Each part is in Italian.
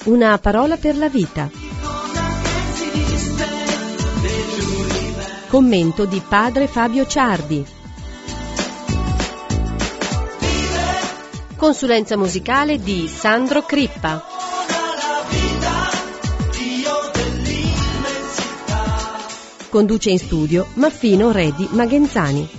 Una parola per la vita. Commento di padre Fabio Ciardi. Consulenza musicale di Sandro Crippa. Conduce in studio Maffino Redi Magenzani.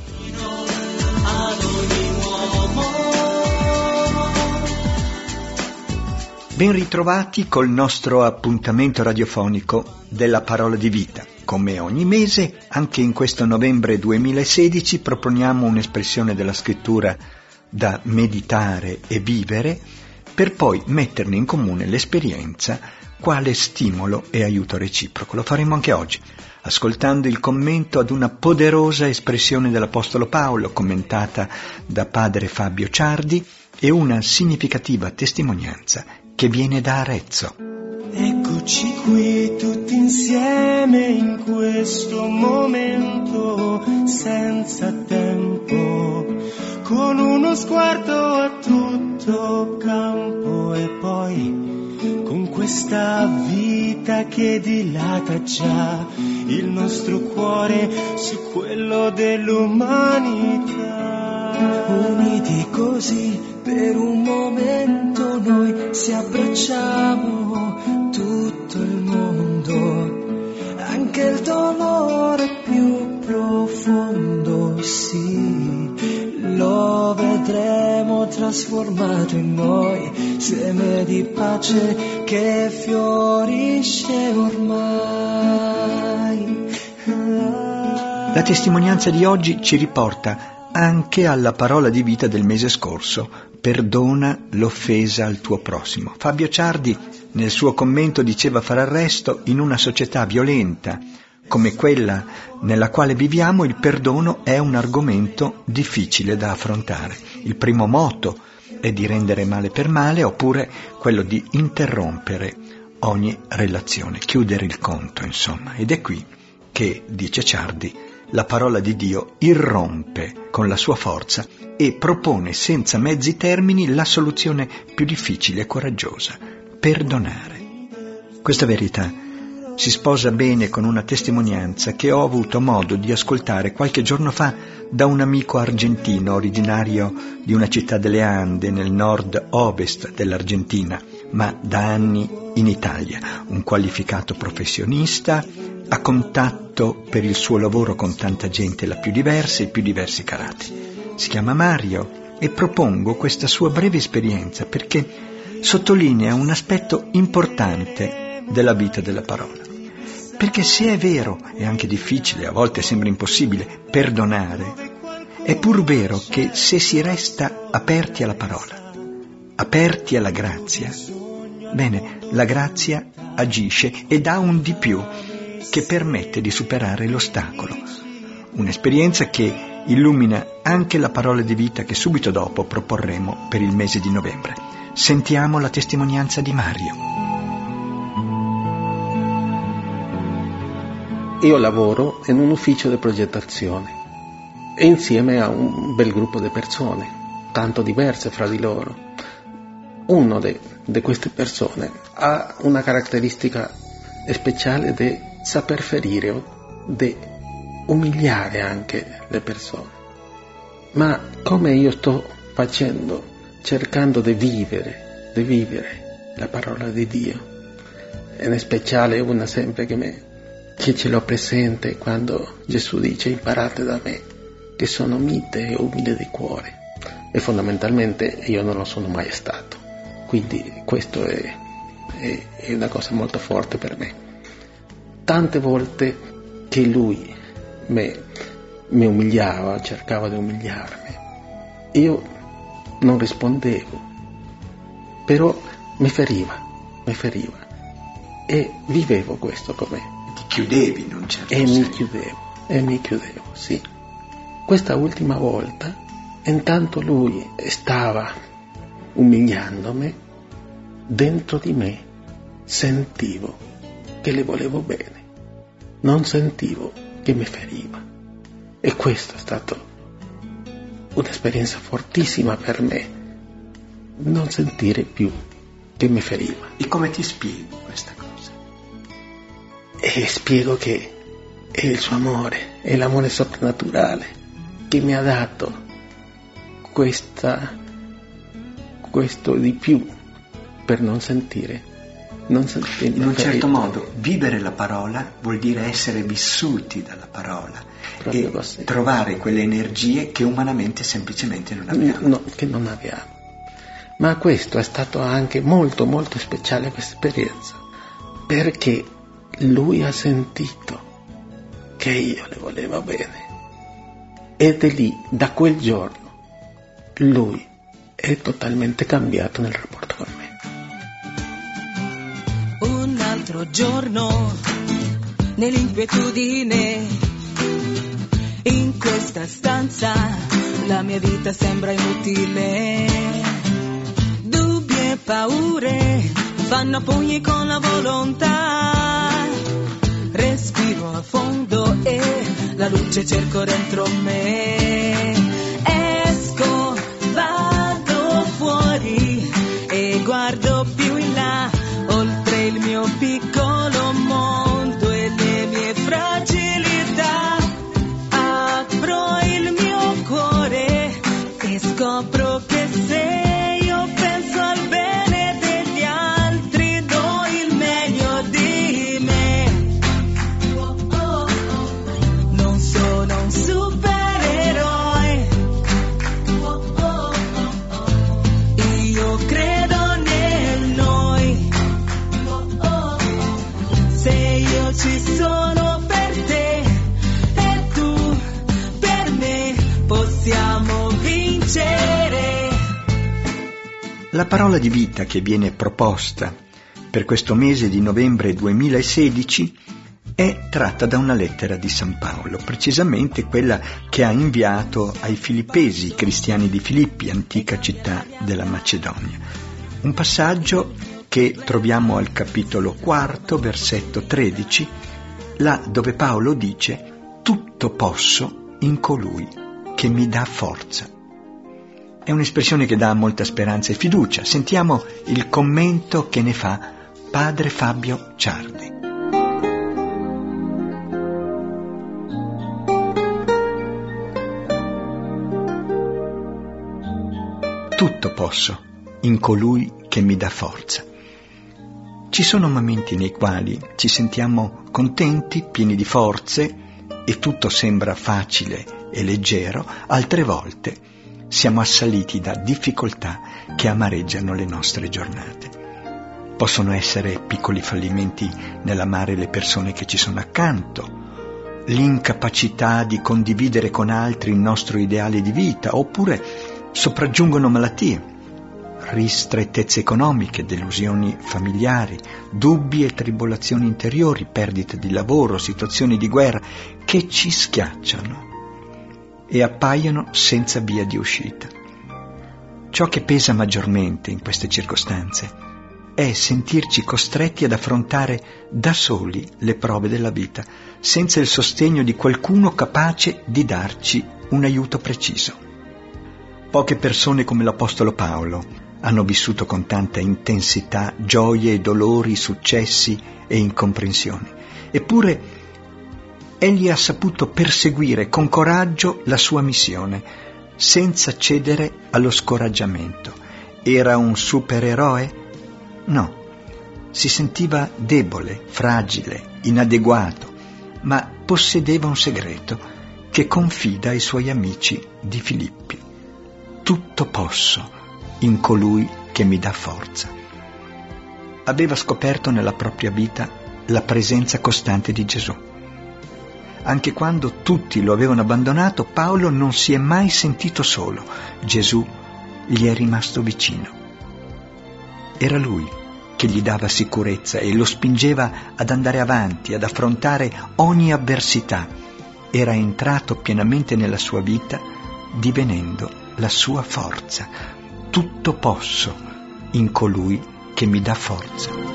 Ben ritrovati col nostro appuntamento radiofonico della Parola di Vita. Come ogni mese, anche in questo novembre 2016 proponiamo un'espressione della scrittura da meditare e vivere per poi metterne in comune l'esperienza quale stimolo e aiuto reciproco. Lo faremo anche oggi, ascoltando il commento ad una poderosa espressione dell'Apostolo Paolo commentata da padre Fabio Ciardi e una significativa testimonianza che viene da Arezzo. Eccoci qui tutti insieme in questo momento senza tempo, con uno sguardo a tutto campo e poi con questa vita che dilata già il nostro cuore su quello dell'umanità. Uniti così per un momento noi ci abbracciamo tutto il mondo, anche il dolore più profondo, sì, lo vedremo trasformato in noi, seme di pace che fiorisce ormai. La testimonianza di oggi ci riporta anche alla parola di vita del mese scorso: perdona l'offesa al tuo prossimo. Fabio Ciardi nel suo commento diceva far arresto in una società violenta come quella nella quale viviamo. Il perdono è un argomento difficile da affrontare. Il primo moto è di rendere male per male, oppure quello di interrompere ogni relazione, chiudere il conto, insomma. Ed è qui che, dice Ciardi, la parola di Dio irrompe con la sua forza e propone senza mezzi termini la soluzione più difficile e coraggiosa: perdonare. Questa verità si sposa bene con una testimonianza che ho avuto modo di ascoltare qualche giorno fa da un amico argentino originario di una città delle Ande nel nord-ovest dell'Argentina, ma da anni in Italia, un qualificato professionista, a contatto per il suo lavoro con tanta gente, la più diversa e più diversi caratteri. Si chiama Mario e propongo questa sua breve esperienza perché sottolinea un aspetto importante della vita della parola. Perché se è vero, e anche difficile, a volte sembra impossibile, perdonare, è pur vero che se si resta aperti alla parola, aperti alla grazia, bene, la grazia agisce e dà un di più che permette di superare l'ostacolo. Un'esperienza che illumina anche la parola di vita che subito dopo proporremo per il mese di novembre. Sentiamo la testimonianza di Mario. Io lavoro in un ufficio di progettazione e insieme a un bel gruppo di persone, tanto diverse fra di loro. Uno di queste persone ha una caratteristica speciale di saper ferire o di umiliare anche le persone. Ma come io sto facendo, cercando di vivere la parola di Dio, e in speciale una sempre che ce l'ho presente quando Gesù dice: imparate da me che sono mite e umile di cuore, e fondamentalmente io non lo sono mai stato, quindi questo è una cosa molto forte per me. Tante volte che lui mi umiliava, cercava di umiliarmi, io non rispondevo, però mi feriva e vivevo questo con me. Chiudevi in un certo senso. Mi chiudevo, sì. Questa ultima volta, intanto lui stava umiliandomi, dentro di me sentivo che le volevo bene, non sentivo che mi feriva. E questa è stata un'esperienza fortissima per me, non sentire più che mi feriva. E come ti spieghi questa cosa? E spiego che è il suo amore, è l'amore soprannaturale che mi ha dato questo di più per non sentire. In un certo modo, vivere la parola vuol dire essere vissuti dalla parola. Proprio e così. Trovare quelle energie che umanamente semplicemente non abbiamo. No, che non abbiamo. Ma questo è stato anche molto molto speciale, questa esperienza, perché lui ha sentito che io le volevo bene, ed è lì, da quel giorno, lui è totalmente cambiato nel rapporto con me. Un altro giorno nell'inquietudine, in questa stanza la mia vita sembra inutile, dubbi e paure fanno pugni con la volontà, respiro a fondo e la luce cerco dentro me, esco, vado fuori e guardo più in là, oltre il mio piccolo mondo e le mie fragilità, apro il mio cuore e scopro che se io penso al bene degli altri do il meglio di me. Non sono un supereroe, io credo nel noi. Se io ci sono per te e tu per me, possiamo vincere. La parola di vita che viene proposta per questo mese di novembre 2016 è tratta da una lettera di San Paolo, precisamente quella che ha inviato ai Filippesi, cristiani di Filippi, antica città della Macedonia. Un passaggio che troviamo al capitolo 4, versetto 13, là dove Paolo dice: tutto posso in colui che mi dà forza. È un'espressione che dà molta speranza e fiducia. Sentiamo il commento che ne fa padre Fabio Ciardi. Tutto posso in colui che mi dà forza. Ci sono momenti nei quali ci sentiamo contenti, pieni di forze e tutto sembra facile e leggero, altre volte siamo assaliti da difficoltà che amareggiano le nostre giornate. Possono essere piccoli fallimenti nell'amare le persone che ci sono accanto, l'incapacità di condividere con altri il nostro ideale di vita, oppure sopraggiungono malattie, ristrettezze economiche, delusioni familiari, dubbi e tribolazioni interiori, perdite di lavoro, situazioni di guerra che ci schiacciano e appaiono senza via di uscita. Ciò che pesa maggiormente in queste circostanze è sentirci costretti ad affrontare da soli le prove della vita, senza il sostegno di qualcuno capace di darci un aiuto preciso. Poche persone come l'Apostolo Paolo hanno vissuto con tanta intensità gioie e dolori, successi e incomprensioni. Eppure egli ha saputo perseguire con coraggio la sua missione, senza cedere allo scoraggiamento. Era un supereroe? No, si sentiva debole, fragile, inadeguato, ma possedeva un segreto che confida ai suoi amici di Filippi. Tutto posso in colui che mi dà forza. Aveva scoperto nella propria vita la presenza costante di Gesù. Anche quando tutti lo avevano abbandonato, Paolo non si è mai sentito solo. Gesù gli è rimasto vicino. Era lui che gli dava sicurezza e lo spingeva ad andare avanti, ad affrontare ogni avversità. Era entrato pienamente nella sua vita, divenendo la sua forza. Tutto posso in colui che mi dà forza.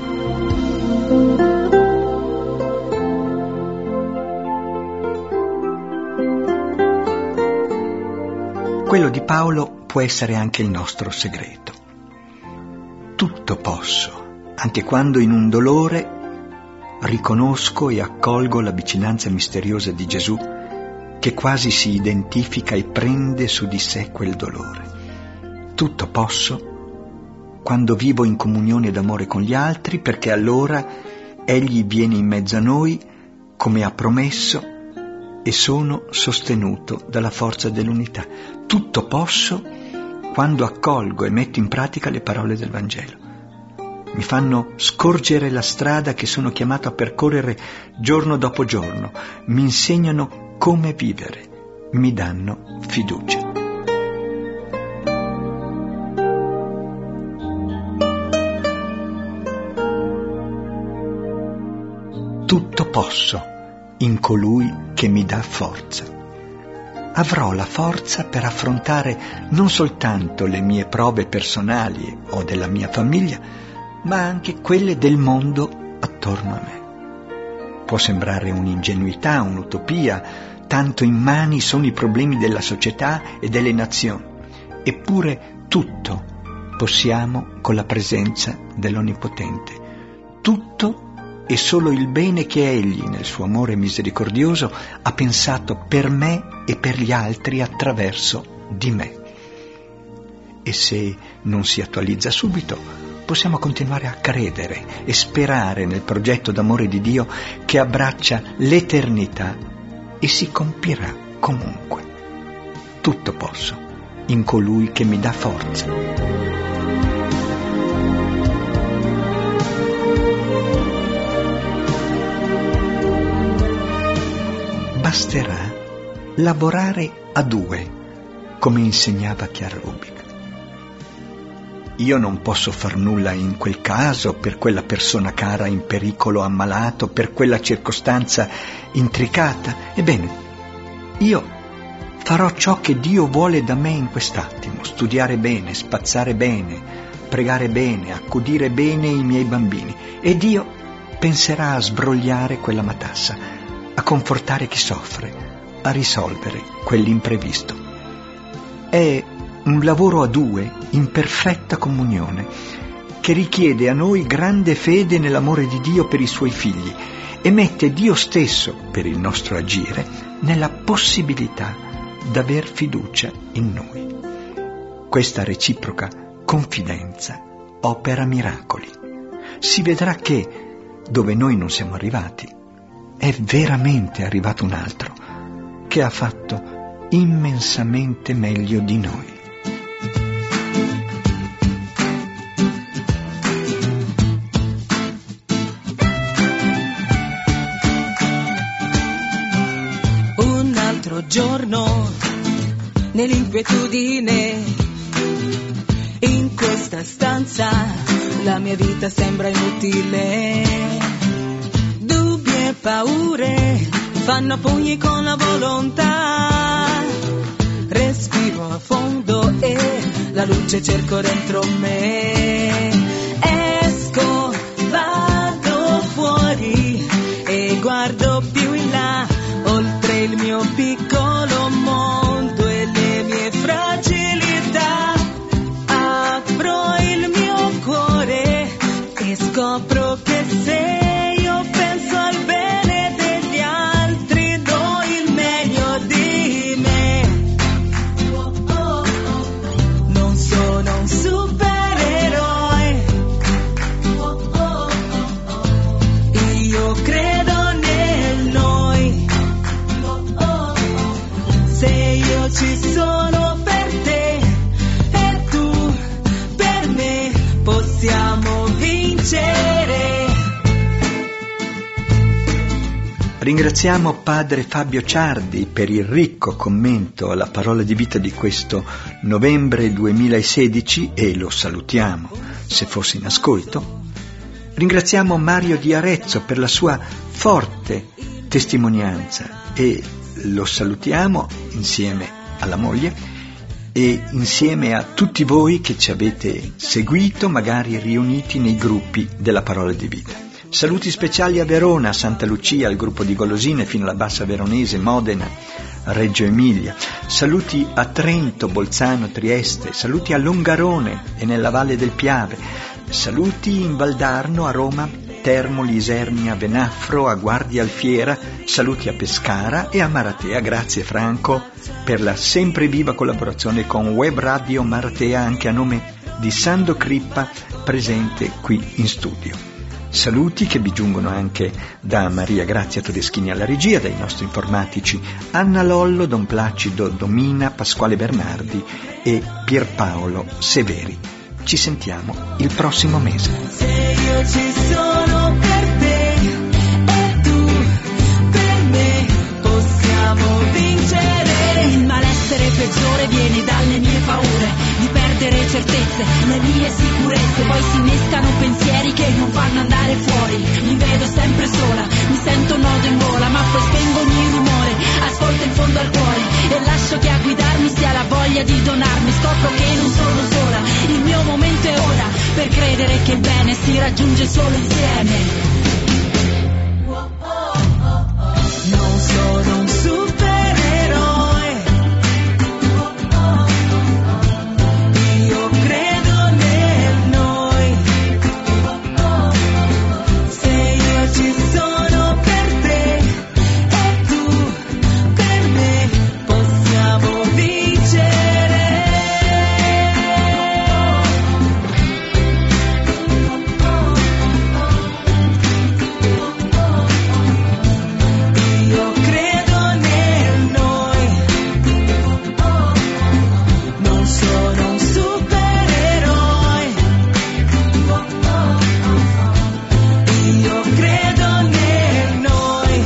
Quello di Paolo può essere anche il nostro segreto. Tutto tutto posso, anche quando in un dolore riconosco e accolgo la vicinanza misteriosa di Gesù, che quasi si identifica e prende su di sé quel dolore. Tutto posso quando vivo in comunione d'amore con gli altri, perché allora Egli viene in mezzo a noi, come ha promesso, e sono sostenuto dalla forza dell'unità. Tutto posso quando accolgo e metto in pratica le parole del Vangelo. Mi fanno scorgere la strada che sono chiamato a percorrere giorno dopo giorno, mi insegnano come vivere, mi danno fiducia. Tutto posso in colui che mi dà forza. Avrò la forza per affrontare non soltanto le mie prove personali o della mia famiglia, ma anche quelle del mondo attorno a me. Può sembrare un'ingenuità, un'utopia, tanto immani sono i problemi della società e delle nazioni. Eppure tutto possiamo con la presenza dell'Onnipotente. Tutto e solo il bene che Egli, nel suo amore misericordioso, ha pensato per me e per gli altri attraverso di me. E se non si attualizza subito, possiamo continuare a credere e sperare nel progetto d'amore di Dio che abbraccia l'eternità e si compirà comunque. Tutto posso in colui che mi dà forza. Basterà lavorare a due, come insegnava Chiara Rubik. Io non posso far nulla in quel caso, per quella persona cara in pericolo, ammalato, per quella circostanza intricata. Ebbene, io farò ciò che Dio vuole da me in quest'attimo: studiare bene, spazzare bene, pregare bene, accudire bene i miei bambini. E Dio penserà a sbrogliare quella matassa, a confortare chi soffre, a risolvere quell'imprevisto. È un lavoro a due, in perfetta comunione, che richiede a noi grande fede nell'amore di Dio per i suoi figli e mette Dio stesso, per il nostro agire, nella possibilità d'aver fiducia in noi. Questa reciproca confidenza opera miracoli. Si vedrà che, dove noi non siamo arrivati, è veramente arrivato un altro che ha fatto immensamente meglio di noi. Un altro giorno nell'inquietudine, in questa stanza la mia vita sembra inutile. Paure fanno pugni con la volontà, respiro a fondo e la luce cerco dentro me. Esco, vado fuori e guardo più in là, oltre il mio piccolo mondo e le mie fragilità. Apro il mio cuore e scopro che sei. Ci sono per te e tu per me, possiamo vincere. Ringraziamo Padre Fabio Ciardi per il ricco commento alla parola di vita di questo novembre 2016 e lo salutiamo se fosse in ascolto. Ringraziamo Mario Di Arezzo per la sua forte testimonianza e lo salutiamo insieme alla moglie e insieme a tutti voi che ci avete seguito, magari riuniti nei gruppi della parola di vita. Saluti speciali a Verona, Santa Lucia, al gruppo di Golosine fino alla Bassa Veronese, Modena, Reggio Emilia. Saluti a Trento, Bolzano, Trieste. Saluti a Longarone e nella Valle del Piave. Saluti in Valdarno, a Roma, Termoli, Isernia, Venafro, a Guardia Alfiera, saluti a Pescara e a Maratea. Grazie Franco per la sempre viva collaborazione con Web Radio Maratea, anche a nome di Sandro Crippa, presente qui in studio. Saluti che vi giungono anche da Maria Grazia Todeschini alla regia, dai nostri informatici Anna Lollo, Don Placido Domina, Pasquale Bernardi e Pierpaolo Severi. Ci sentiamo il prossimo mese. Se io ci sono per te e tu per me, possiamo vincere. Il malessere peggiore viene dalle mie paure di perdere certezze, le mie sicurezze. Poi si innescano pensieri che non fanno andare fuori. Mi vedo sempre sola, mi sento un nodo in gola, ma poi spengo ogni rumore, ascolto in fondo al cuore e lascio che a guidarmi sia la voglia di donarmi. Scopro che non sono sola, il mio momento è ora per credere che il bene si raggiunge solo insieme. Non sono un supereroe, io credo nel noi. Se io ci sono per te e tu per me, possiamo vincere. Io credo nel noi. Non sono un supereroe, io credo nel noi.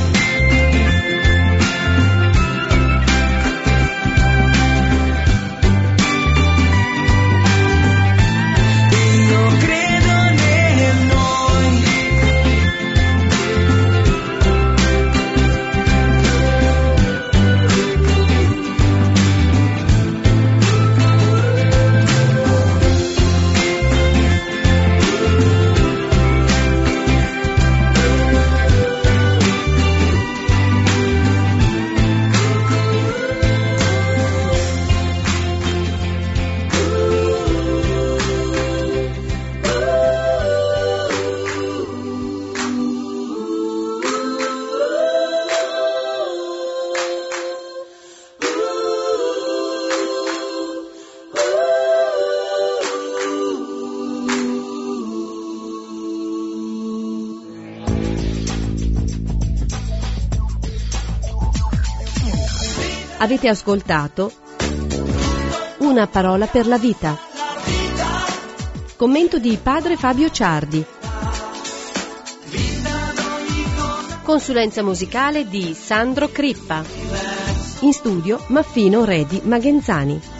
Io credo nel noi. Avete ascoltato Una parola per la vita. Commento di padre Fabio Ciardi. Consulenza musicale di Sandro Crippa. In studio Maffino Redi Magenzani.